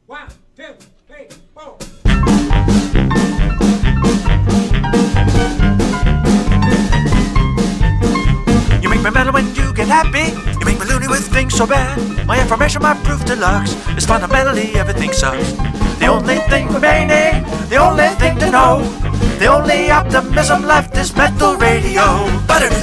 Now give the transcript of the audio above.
1, 2, 3, 4. You make me mellow when you get happy. You make me loony with things so bad. My affirmation, my proof deluxe is fundamentally everything sucks. The only thing remaining, the only thing to know, the only optimism left is metal radio. But